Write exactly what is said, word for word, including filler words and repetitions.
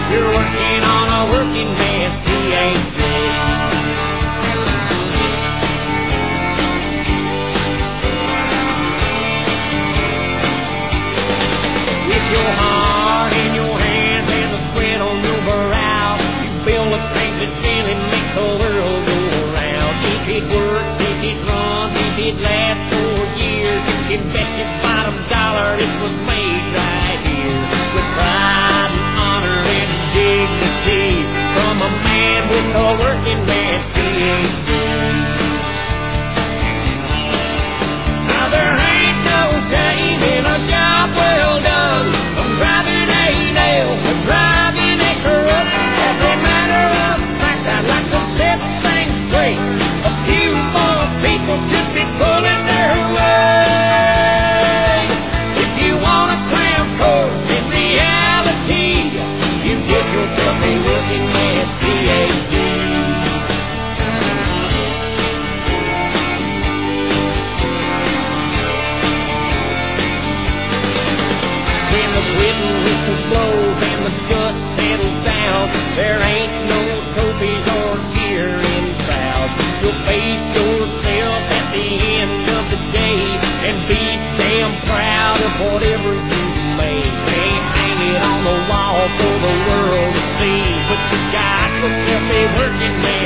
You're working on a working man's P H D. With your heart in your hands and the sweat on your brow, you build a thing that really makes the world go around. If it works, if it runs, if it lasts for years, you can bet your bottom dollar it was made right here. With pride and honor and dignity from a man with a working man's P H D. Now there ain't no shame in a job well done. I'm driving a nail, I'm driving a corrupt. As a matter of fact, I'd like to set things straight. A few more people should be pulling their weight. If you want a cram course in reality, you get yourself a working man's P H D. When the quitting whistle blows and the dust settles down, there ain't no trophies or gear in crowds. You'll face yourself at the end of the day and be damn proud of whatever you made. Can't hang it on the wall for the world to see, but you got yourself a working man.